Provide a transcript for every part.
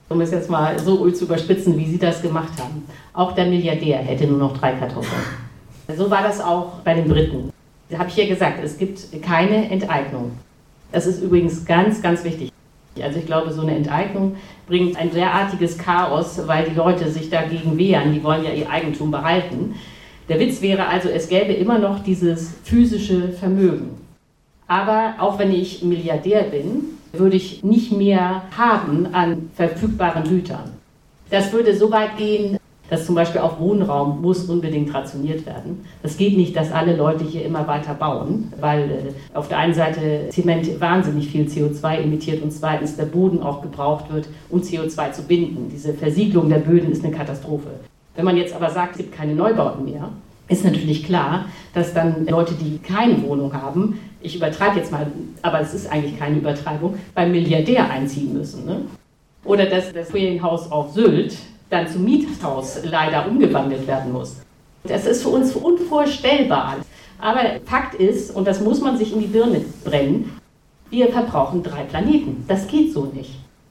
Um es jetzt mal so zu überspitzen, wie Sie das gemacht haben. Auch der Milliardär hätte nur noch 3 Kartoffeln. So war das auch bei den Briten. Da habe ich ja gesagt, es gibt keine Enteignung. Das ist übrigens ganz, ganz wichtig. Also ich glaube, so eine Enteignung bringt ein derartiges Chaos, weil die Leute sich dagegen wehren. Die wollen ja ihr Eigentum behalten. Der Witz wäre also, es gäbe immer noch dieses physische Vermögen. Aber auch wenn ich Milliardär bin, würde ich nicht mehr haben an verfügbaren Gütern. Das würde so weit gehen, dass zum Beispiel auch Wohnraum muss unbedingt rationiert werden. Das geht nicht, dass alle Leute hier immer weiter bauen, weil auf der einen Seite Zement wahnsinnig viel CO2 emittiert und zweitens der Boden auch gebraucht wird, um CO2 zu binden. Diese Versiegelung der Böden ist eine Katastrophe. Wenn man jetzt aber sagt, es gibt keine Neubauten mehr, ist natürlich klar, dass dann Leute, die keine Wohnung haben, ich übertreibe jetzt mal, aber es ist eigentlich keine Übertreibung, beim Milliardär einziehen müssen. Ne? Oder dass das Ferienhaus auf Sylt dann zum Miethaus leider umgewandelt werden muss. Das ist für uns unvorstellbar. Aber Fakt ist, und das muss man sich in die Birne brennen, wir verbrauchen 3 Planeten. Das geht so nicht.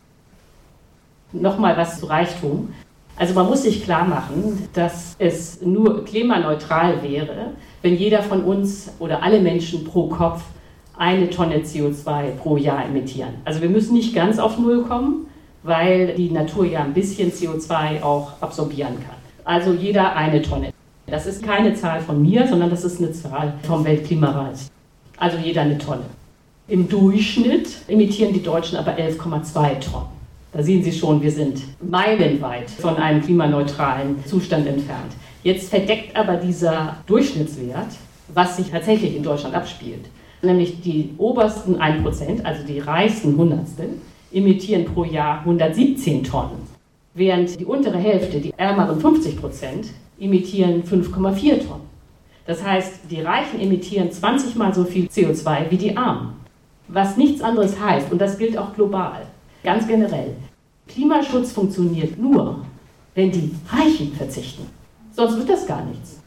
Nochmal was zu Reichtum. Also man muss sich klar machen, dass es nur klimaneutral wäre, wenn jeder von uns oder alle Menschen pro Kopf 1 Tonne CO2 pro Jahr emittieren. Also wir müssen nicht ganz auf Null kommen, weil die Natur ja ein bisschen CO2 auch absorbieren kann. Also jeder 1 Tonne. Das ist keine Zahl von mir, sondern das ist eine Zahl vom Weltklimarat. Also jeder 1 Tonne. Im Durchschnitt emittieren die Deutschen aber 11,2 Tonnen. Da sehen Sie schon, wir sind meilenweit von einem klimaneutralen Zustand entfernt. Jetzt verdeckt aber dieser Durchschnittswert, was sich tatsächlich in Deutschland abspielt. Nämlich die obersten 1%, also die reichsten Hundertstel, emittieren pro Jahr 117 Tonnen. Während die untere Hälfte, die ärmeren 50%, emittieren 5,4 Tonnen. Das heißt, die Reichen emittieren 20 Mal so viel CO2 wie die Armen. Was nichts anderes heißt, und das gilt auch global, ganz generell, Klimaschutz funktioniert nur, wenn die Reichen verzichten. Sonst wird das gar nichts.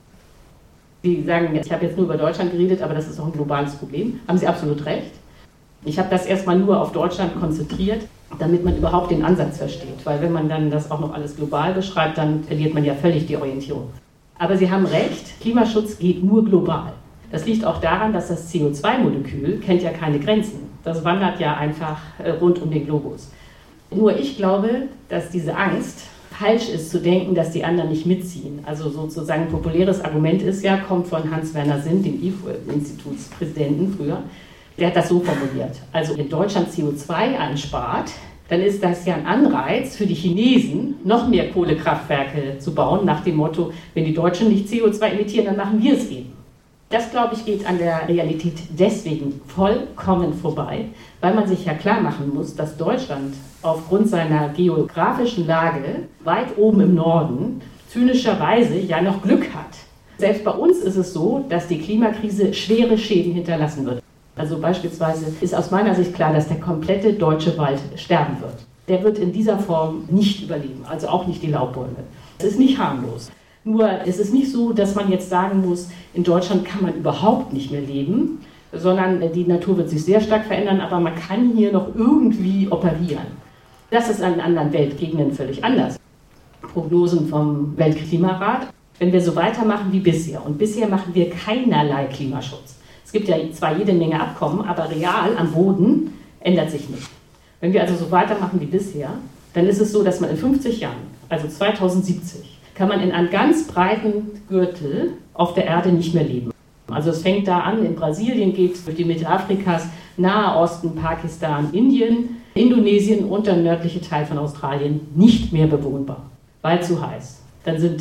Sie sagen, ich habe jetzt nur über Deutschland geredet, aber das ist auch ein globales Problem. Haben Sie absolut recht. Ich habe das erstmal nur auf Deutschland konzentriert, damit man überhaupt den Ansatz versteht. Weil wenn man dann das auch noch alles global beschreibt, dann verliert man ja völlig die Orientierung. Aber Sie haben recht, Klimaschutz geht nur global. Das liegt auch daran, dass das CO2-Molekül kennt ja keine Grenzen. Das wandert ja einfach rund um den Globus. Nur ich glaube, dass diese Angst falsch ist zu denken, dass die anderen nicht mitziehen. Also sozusagen ein populäres Argument ist ja, kommt von Hans-Werner Sinn, dem IFO-Institutspräsidenten früher. Der hat das so formuliert. Also wenn Deutschland CO2 einspart, dann ist das ja ein Anreiz für die Chinesen, noch mehr Kohlekraftwerke zu bauen, nach dem Motto, wenn die Deutschen nicht CO2 emittieren, dann machen wir es eben. Das, glaube ich, geht an der Realität deswegen vollkommen vorbei, weil man sich ja klar machen muss, dass Deutschland aufgrund seiner geografischen Lage weit oben im Norden zynischerweise ja noch Glück hat. Selbst bei uns ist es so, dass die Klimakrise schwere Schäden hinterlassen wird. Also beispielsweise ist aus meiner Sicht klar, dass der komplette deutsche Wald sterben wird. Der wird in dieser Form nicht überleben, also auch nicht die Laubbäume. Es ist nicht harmlos. Nur es ist nicht so, dass man jetzt sagen muss, in Deutschland kann man überhaupt nicht mehr leben, sondern die Natur wird sich sehr stark verändern, aber man kann hier noch irgendwie operieren. Das ist in anderen Weltgegenden völlig anders. Prognosen vom Weltklimarat, wenn wir so weitermachen wie bisher, und bisher machen wir keinerlei Klimaschutz. Es gibt ja zwar jede Menge Abkommen, aber real am Boden ändert sich nichts. Wenn wir also so weitermachen wie bisher, dann ist es so, dass man in 50 Jahren, also 2070, kann man in einem ganz breiten Gürtel auf der Erde nicht mehr leben. Also es fängt da an, in Brasilien geht es durch die Mitte Afrikas, Nahe Osten, Pakistan, Indien, Indonesien und der nördliche Teil von Australien nicht mehr bewohnbar, weil zu heiß. Dann sind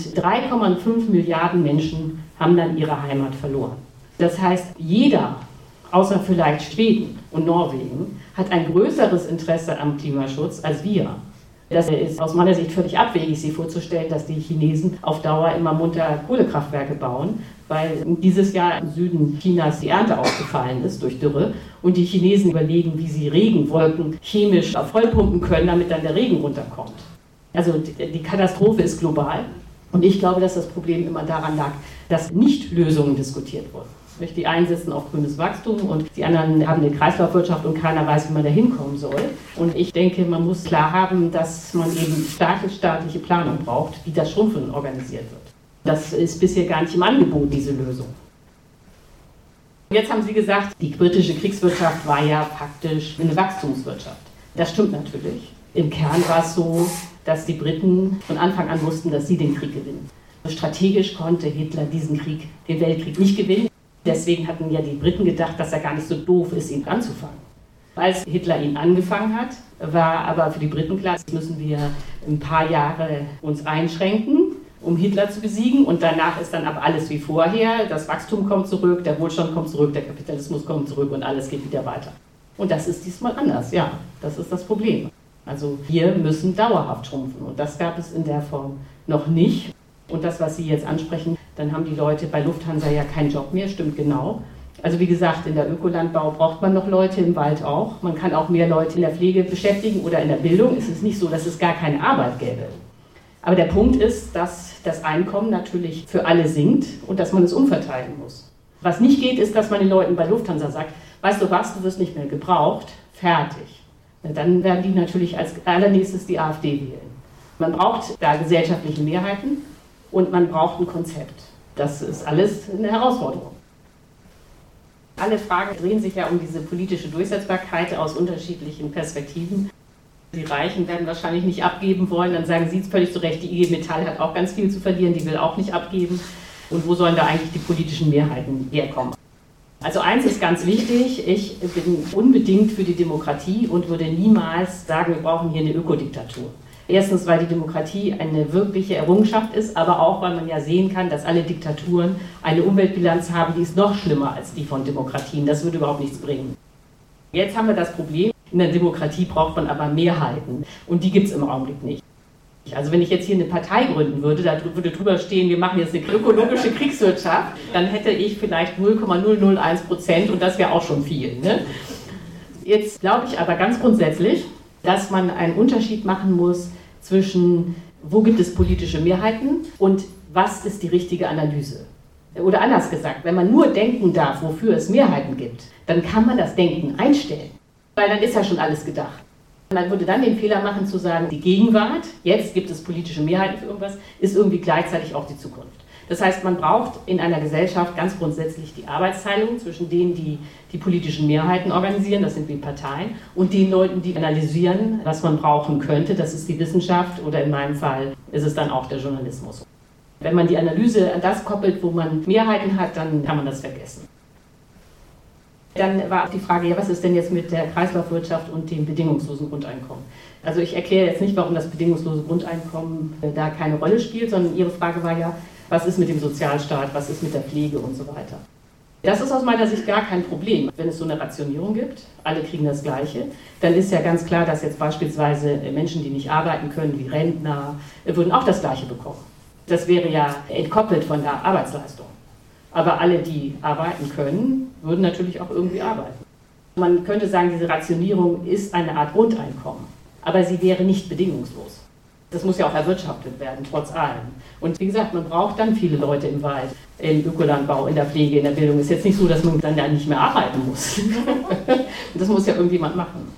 3,5 Milliarden Menschen haben dann ihre Heimat verloren. Das heißt, jeder, außer vielleicht Schweden und Norwegen, hat ein größeres Interesse am Klimaschutz als wir. Das ist aus meiner Sicht völlig abwegig, sich vorzustellen, dass die Chinesen auf Dauer immer munter Kohlekraftwerke bauen, weil dieses Jahr im Süden Chinas die Ernte ausgefallen ist durch Dürre und die Chinesen überlegen, wie sie Regenwolken chemisch vollpumpen können, damit dann der Regen runterkommt. Also die Katastrophe ist global und ich glaube, dass das Problem immer daran lag, dass nicht Lösungen diskutiert wurden. Die einen setzen auf grünes Wachstum und die anderen haben eine Kreislaufwirtschaft und keiner weiß, wie man da hinkommen soll. Und ich denke, man muss klar haben, dass man eben starke staatliche Planung braucht, wie das Schrumpfen organisiert wird. Das ist bisher gar nicht im Angebot, diese Lösung. Jetzt haben Sie gesagt, die britische Kriegswirtschaft war ja faktisch eine Wachstumswirtschaft. Das stimmt natürlich. Im Kern war es so, dass die Briten von Anfang an wussten, dass sie den Krieg gewinnen. Strategisch konnte Hitler diesen Krieg, den Weltkrieg, nicht gewinnen. Deswegen hatten ja die Briten gedacht, dass er gar nicht so doof ist, ihn anzufangen. Als Hitler ihn angefangen hat, war aber für die Briten klar, jetzt müssen wir ein paar Jahre uns einschränken, um Hitler zu besiegen. Und danach ist dann aber alles wie vorher. Das Wachstum kommt zurück, der Wohlstand kommt zurück, der Kapitalismus kommt zurück und alles geht wieder weiter. Und das ist diesmal anders, ja, das ist das Problem. Also wir müssen dauerhaft schrumpfen und das gab es in der Form noch nicht. Und das, was Sie jetzt ansprechen, dann haben die Leute bei Lufthansa ja keinen Job mehr, stimmt genau. Also wie gesagt, in der Ökolandbau braucht man noch Leute, im Wald auch. Man kann auch mehr Leute in der Pflege beschäftigen oder in der Bildung. Es ist nicht so, dass es gar keine Arbeit gäbe. Aber der Punkt ist, dass das Einkommen natürlich für alle sinkt und dass man es umverteilen muss. Was nicht geht, ist, dass man den Leuten bei Lufthansa sagt, weißt du was, du wirst nicht mehr gebraucht, fertig. Dann werden die natürlich als allernächstes die AfD wählen. Man braucht da gesellschaftliche Mehrheiten. Und man braucht ein Konzept. Das ist alles eine Herausforderung. Alle Fragen drehen sich ja um diese politische Durchsetzbarkeit aus unterschiedlichen Perspektiven. Die Reichen werden wahrscheinlich nicht abgeben wollen, dann sagen Sie es völlig zu Recht, die IG Metall hat auch ganz viel zu verlieren, die will auch nicht abgeben. Und wo sollen da eigentlich die politischen Mehrheiten herkommen? Also eins ist ganz wichtig, ich bin unbedingt für die Demokratie und würde niemals sagen, wir brauchen hier eine Ökodiktatur. Erstens, weil die Demokratie eine wirkliche Errungenschaft ist, aber auch, weil man ja sehen kann, dass alle Diktaturen eine Umweltbilanz haben, die ist noch schlimmer als die von Demokratien. Das würde überhaupt nichts bringen. Jetzt haben wir das Problem, in der Demokratie braucht man aber Mehrheiten und die gibt es im Augenblick nicht. Also wenn ich jetzt hier eine Partei gründen würde, da würde drüber stehen, wir machen jetzt eine ökologische Kriegswirtschaft, dann hätte ich vielleicht 0,001% und das wäre auch schon viel. Ne? Jetzt glaube ich aber ganz grundsätzlich, dass man einen Unterschied machen muss zwischen, wo gibt es politische Mehrheiten und was ist die richtige Analyse. Oder anders gesagt, wenn man nur denken darf, wofür es Mehrheiten gibt, dann kann man das Denken einstellen, weil dann ist ja schon alles gedacht. Man würde dann den Fehler machen zu sagen, die Gegenwart, jetzt gibt es politische Mehrheiten für irgendwas, ist irgendwie gleichzeitig auch die Zukunft. Das heißt, man braucht in einer Gesellschaft ganz grundsätzlich die Arbeitsteilung zwischen denen, die die politischen Mehrheiten organisieren, das sind wie Parteien, und den Leuten, die analysieren, was man brauchen könnte, das ist die Wissenschaft oder in meinem Fall ist es dann auch der Journalismus. Wenn man die Analyse an das koppelt, wo man Mehrheiten hat, dann kann man das vergessen. Dann war auch die Frage, ja, was ist denn jetzt mit der Kreislaufwirtschaft und dem bedingungslosen Grundeinkommen? Also ich erkläre jetzt nicht, warum das bedingungslose Grundeinkommen da keine Rolle spielt, sondern Ihre Frage war ja, was ist mit dem Sozialstaat, was ist mit der Pflege und so weiter. Das ist aus meiner Sicht gar kein Problem. Wenn es so eine Rationierung gibt, alle kriegen das Gleiche, dann ist ja ganz klar, dass jetzt beispielsweise Menschen, die nicht arbeiten können, wie Rentner, würden auch das Gleiche bekommen. Das wäre ja entkoppelt von der Arbeitsleistung. Aber alle, die arbeiten können, würden natürlich auch irgendwie arbeiten. Man könnte sagen, diese Rationierung ist eine Art Grundeinkommen, aber sie wäre nicht bedingungslos. Das muss ja auch erwirtschaftet werden, trotz allem. Und wie gesagt, man braucht dann viele Leute im Wald, im Ökolandbau, in der Pflege, in der Bildung. Es ist jetzt nicht so, dass man dann ja nicht mehr arbeiten muss. Das muss ja irgendjemand machen.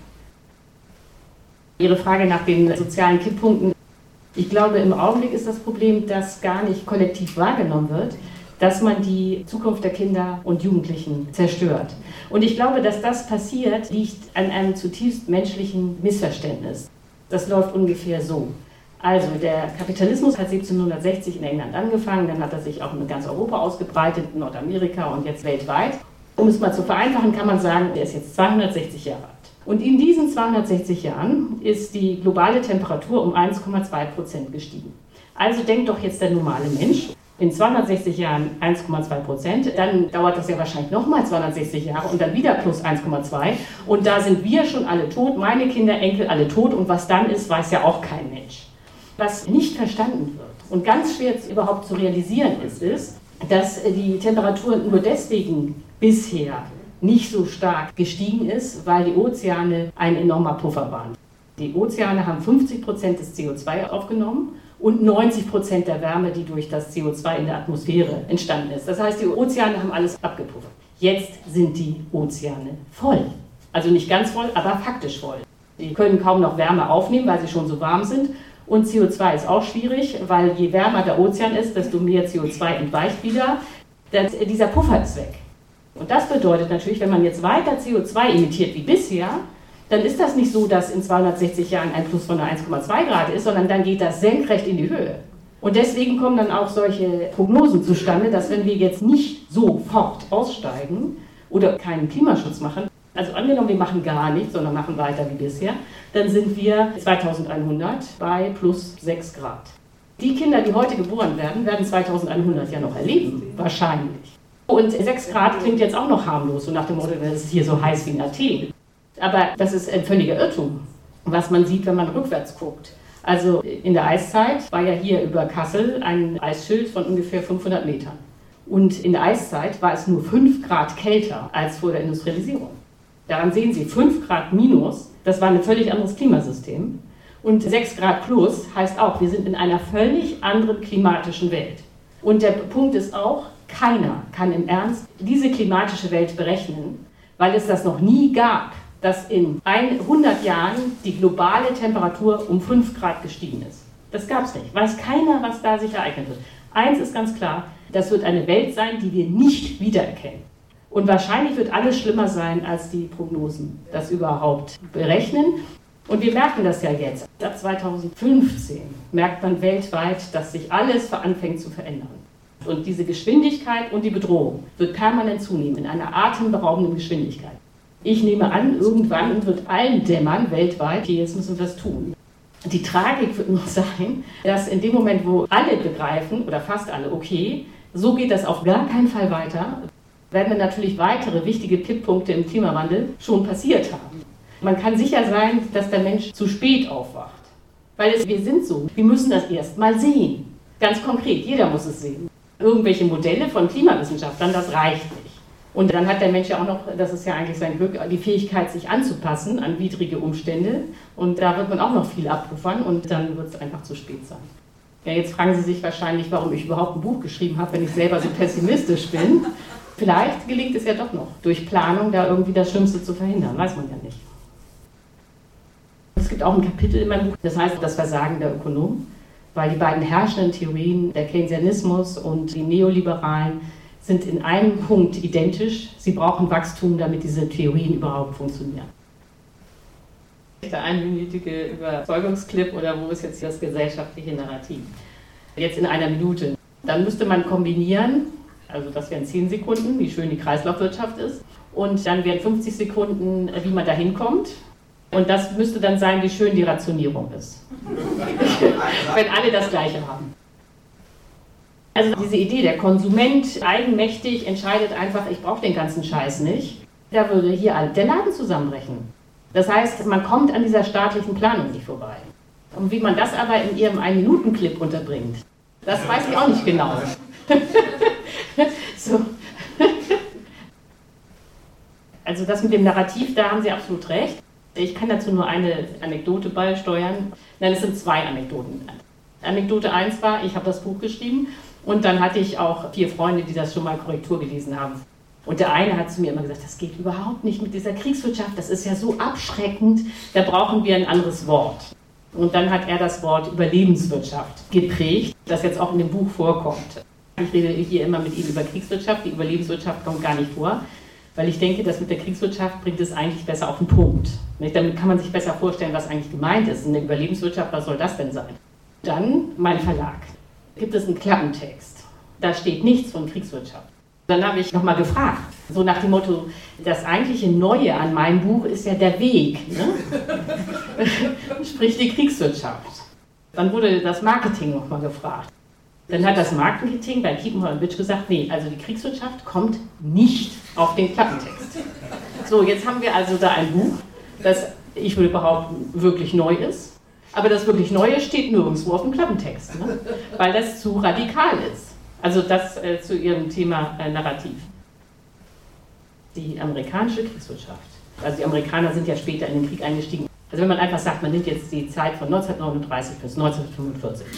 Ihre Frage nach den sozialen Kipppunkten. Ich glaube, im Augenblick ist das Problem, dass gar nicht kollektiv wahrgenommen wird, dass man die Zukunft der Kinder und Jugendlichen zerstört. Und ich glaube, dass das passiert, liegt an einem zutiefst menschlichen Missverständnis. Das läuft ungefähr so. Also der Kapitalismus hat 1760 in England angefangen, dann hat er sich auch in ganz Europa ausgebreitet, in Nordamerika und jetzt weltweit. Um es mal zu vereinfachen, kann man sagen, der ist jetzt 260 Jahre alt. Und in diesen 260 Jahren ist die globale Temperatur um 1,2% gestiegen. Also denkt doch jetzt der normale Mensch, in 260 Jahren 1,2%, dann dauert das ja wahrscheinlich nochmal 260 Jahre und dann wieder plus 1,2 und da sind wir schon alle tot, meine Kinder, Enkel alle tot und was dann ist, weiß ja auch kein Mensch. Was nicht verstanden wird und ganz schwer überhaupt zu realisieren ist, dass die Temperatur nur deswegen bisher nicht so stark gestiegen ist, weil die Ozeane ein enormer Puffer waren. Die Ozeane haben 50% des CO2 aufgenommen und 90% der Wärme, die durch das CO2 in der Atmosphäre entstanden ist. Das heißt, die Ozeane haben alles abgepuffert. Jetzt sind die Ozeane voll. Also nicht ganz voll, aber faktisch voll. Die können kaum noch Wärme aufnehmen, weil sie schon so warm sind. Und CO2 ist auch schwierig, weil je wärmer der Ozean ist, desto mehr CO2 entweicht wieder. Dieser Puffer ist weg. Und das bedeutet natürlich, wenn man jetzt weiter CO2 emittiert wie bisher, dann ist das nicht so, dass in 260 Jahren ein Plus von 1,2 Grad ist, sondern dann geht das senkrecht in die Höhe. Und deswegen kommen dann auch solche Prognosen zustande, dass wenn wir jetzt nicht sofort aussteigen oder keinen Klimaschutz machen, also angenommen, wir machen gar nichts, sondern machen weiter wie bisher, dann sind wir 2100 bei plus 6 Grad. Die Kinder, die heute geboren werden, werden 2100 ja noch erleben, wahrscheinlich. Und 6 Grad klingt jetzt auch noch harmlos, so nach dem Motto, es ist hier so heiß wie in Athen. Aber das ist ein völliger Irrtum, was man sieht, wenn man rückwärts guckt. Also in der Eiszeit war ja hier über Kassel ein Eisschild von ungefähr 500 Metern. Und in der Eiszeit war es nur 5 Grad kälter als vor der Industrialisierung. Daran sehen Sie, 5 Grad minus, das war ein völlig anderes Klimasystem. Und 6 Grad plus heißt auch, wir sind in einer völlig anderen klimatischen Welt. Und der Punkt ist auch, keiner kann im Ernst diese klimatische Welt berechnen, weil es das noch nie gab, dass in 100 Jahren die globale Temperatur um 5 Grad gestiegen ist. Das gab es nicht. Weiß keiner, was da sich ereignen wird. Eins ist ganz klar, das wird eine Welt sein, die wir nicht wiedererkennen. Und wahrscheinlich wird alles schlimmer sein, als die Prognosen das überhaupt berechnen. Und wir merken das ja jetzt. Ab 2015 merkt man weltweit, dass sich alles anfängt zu verändern. Und diese Geschwindigkeit und die Bedrohung wird permanent zunehmen, in einer atemberaubenden Geschwindigkeit. Ich nehme an, irgendwann wird allen dämmern, weltweit, okay, jetzt müssen wir das tun. Die Tragik wird nur sein, dass in dem Moment, wo alle begreifen, oder fast alle, okay, so geht das auf gar keinen Fall weiter, werden dann natürlich weitere wichtige Kipppunkte im Klimawandel schon passiert haben. Man kann sicher sein, dass der Mensch zu spät aufwacht. Weil wir sind so, wir müssen das erst mal sehen. Ganz konkret, jeder muss es sehen. Irgendwelche Modelle von Klimawissenschaftlern, das reicht nicht. Und dann hat der Mensch ja auch noch, das ist ja eigentlich sein Glück, die Fähigkeit, sich anzupassen an widrige Umstände. Und da wird man auch noch viel abpuffern und dann wird es einfach zu spät sein. Ja, jetzt fragen Sie sich wahrscheinlich, warum ich überhaupt ein Buch geschrieben habe, wenn ich selber so pessimistisch bin. Vielleicht gelingt es ja doch noch, durch Planung da irgendwie das Schlimmste zu verhindern, weiß man ja nicht. Es gibt auch ein Kapitel in meinem Buch, das heißt das Versagen der Ökonomen, weil die beiden herrschenden Theorien, der Keynesianismus und die Neoliberalen, sind in einem Punkt identisch. Sie brauchen Wachstum, damit diese Theorien überhaupt funktionieren. Der einminütige Überzeugungsclip oder wo ist jetzt das gesellschaftliche Narrativ? Jetzt in einer Minute. Dann müsste man kombinieren, also das wären 10 Sekunden, wie schön die Kreislaufwirtschaft ist. Und dann wären 50 Sekunden, wie man da hinkommt. Und das müsste dann sein, wie schön die Rationierung ist. Wenn alle das Gleiche haben. Also diese Idee, der Konsument eigenmächtig entscheidet einfach, ich brauche den ganzen Scheiß nicht, da würde hier der Laden zusammenbrechen. Das heißt, man kommt an dieser staatlichen Planung nicht vorbei. Und wie man das aber in Ihrem 1-Minuten-Clip unterbringt, das weiß ich auch nicht genau. So. Also das mit dem Narrativ, da haben Sie absolut recht. Ich kann dazu nur eine Anekdote beisteuern. Nein, es sind 2 Anekdoten. Anekdote 1 war, ich habe das Buch geschrieben und dann hatte ich auch 4 Freunde, die das schon mal Korrektur gelesen haben. Und der eine hat zu mir immer gesagt, das geht überhaupt nicht mit dieser Kriegswirtschaft, das ist ja so abschreckend, da brauchen wir ein anderes Wort. Und dann hat er das Wort Überlebenswirtschaft geprägt, das jetzt auch in dem Buch vorkommt. Ich rede hier immer mit Ihnen über Kriegswirtschaft, die Überlebenswirtschaft kommt gar nicht vor, weil ich denke, das mit der Kriegswirtschaft bringt es eigentlich besser auf den Punkt. Damit kann man sich besser vorstellen, was eigentlich gemeint ist. Eine Überlebenswirtschaft, was soll das denn sein? Dann mein Verlag. Gibt es einen Klappentext. Da steht nichts von Kriegswirtschaft. Dann habe ich nochmal gefragt, so nach dem Motto, das eigentliche Neue an meinem Buch ist ja der Weg, ne? Sprich die Kriegswirtschaft. Dann wurde das Marketing nochmal gefragt. Dann hat das Marketing bei Kiepenheuer & Witsch gesagt, nee, also die Kriegswirtschaft kommt nicht auf den Klappentext. So, jetzt haben wir also da ein Buch, das, ich würde behaupten, wirklich neu ist. Aber das wirklich Neue steht nirgendwo auf dem Klappentext, ne? Weil das zu radikal ist. Also das zu Ihrem Thema Narrativ. Die amerikanische Kriegswirtschaft. Also die Amerikaner sind ja später in den Krieg eingestiegen. Also wenn man einfach sagt, man nimmt jetzt die Zeit von 1939 bis 1945.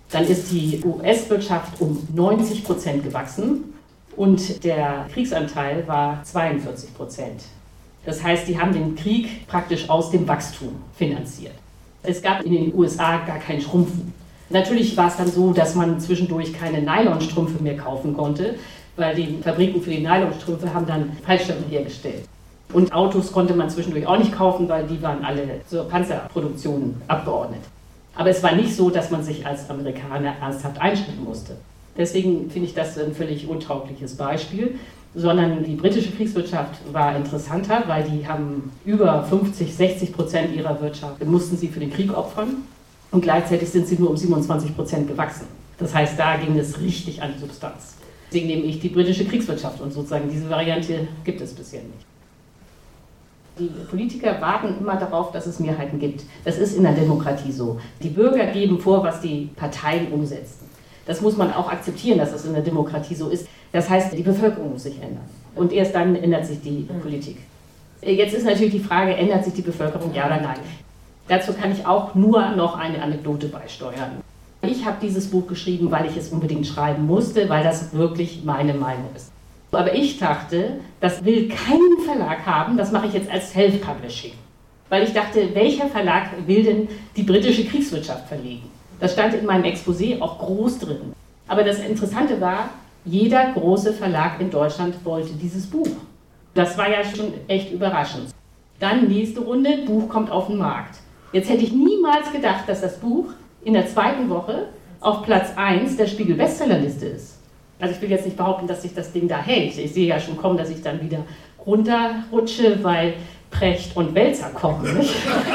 Dann ist die US-Wirtschaft um 90% gewachsen und der Kriegsanteil war 42%. Das heißt, die haben den Krieg praktisch aus dem Wachstum finanziert. Es gab in den USA gar kein Schrumpfen. Natürlich war es dann so, dass man zwischendurch keine Nylonstrümpfe mehr kaufen konnte, weil die Fabriken für die Nylonstrümpfe haben dann Fallschirme hergestellt. Und Autos konnte man zwischendurch auch nicht kaufen, weil die waren alle zur Panzerproduktion abgeordnet. Aber es war nicht so, dass man sich als Amerikaner ernsthaft einschränken musste. Deswegen finde ich das ein völlig untaugliches Beispiel, sondern die britische Kriegswirtschaft war interessanter, weil die haben über 50-60% ihrer Wirtschaft mussten sie für den Krieg opfern und gleichzeitig sind sie nur um 27% gewachsen. Das heißt, da ging es richtig an die Substanz. Deswegen nehme ich die britische Kriegswirtschaft und sozusagen diese Variante gibt es bisher nicht. Die Politiker warten immer darauf, dass es Mehrheiten gibt. Das ist in der Demokratie so. Die Bürger geben vor, was die Parteien umsetzen. Das muss man auch akzeptieren, dass es in der Demokratie so ist. Das heißt, die Bevölkerung muss sich ändern. Und erst dann ändert sich die Politik. Jetzt ist natürlich die Frage, ändert sich die Bevölkerung, ja oder nein? Dazu kann ich auch nur noch eine Anekdote beisteuern. Ich habe dieses Buch geschrieben, weil ich es unbedingt schreiben musste, weil das wirklich meine Meinung ist. Aber ich dachte, das will kein Verlag haben, das mache ich jetzt als Self-Publishing. Weil ich dachte, welcher Verlag will denn die britische Kriegswirtschaft verlegen? Das stand in meinem Exposé auch groß drin. Aber das Interessante war, jeder große Verlag in Deutschland wollte dieses Buch. Das war ja schon echt überraschend. Dann nächste Runde, Buch kommt auf den Markt. Jetzt hätte ich niemals gedacht, dass das Buch in der zweiten Woche auf Platz 1 der Spiegel-Bestsellerliste ist. Also ich will jetzt nicht behaupten, dass sich das Ding da hält. Ich sehe ja schon kommen, dass ich dann wieder runterrutsche, weil Precht und Wälzer kommen. Nicht?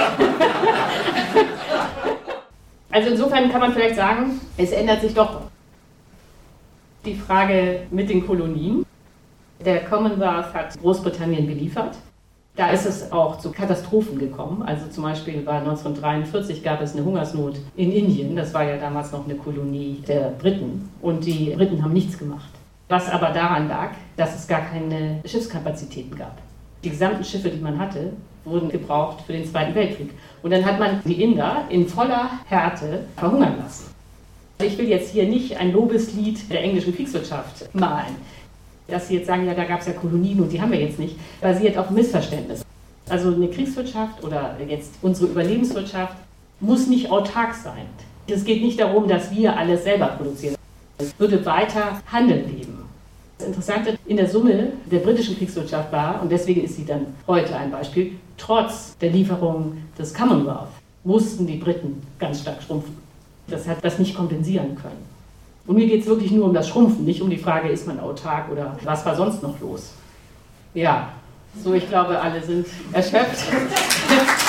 Also insofern kann man vielleicht sagen, es ändert sich doch. Die Frage mit den Kolonien. Der Commonwealth hat Großbritannien beliefert. Da ist es auch zu Katastrophen gekommen. Also zum Beispiel war 1943 gab es eine Hungersnot in Indien. Das war ja damals noch eine Kolonie der Briten. Und die Briten haben nichts gemacht. Was aber daran lag, dass es gar keine Schiffskapazitäten gab. Die gesamten Schiffe, die man hatte, wurden gebraucht für den Zweiten Weltkrieg. Und dann hat man die Inder in voller Härte verhungern lassen. Ich will jetzt hier nicht ein Lobeslied der englischen Kriegswirtschaft malen. Dass Sie jetzt sagen, ja, da gab es ja Kolonien und die haben wir jetzt nicht, basiert auf Missverständnis. Also eine Kriegswirtschaft oder jetzt unsere Überlebenswirtschaft muss nicht autark sein. Es geht nicht darum, dass wir alles selber produzieren. Es würde weiter Handel geben. Das Interessante in der Summe der britischen Kriegswirtschaft war, und deswegen ist sie dann heute ein Beispiel, trotz der Lieferung des Commonwealth mussten die Briten ganz stark schrumpfen. Das hat das nicht kompensieren können. Und mir geht es wirklich nur um das Schrumpfen, nicht um die Frage, ist man autark oder was war sonst noch los. Ja, so ich glaube, alle sind erschöpft.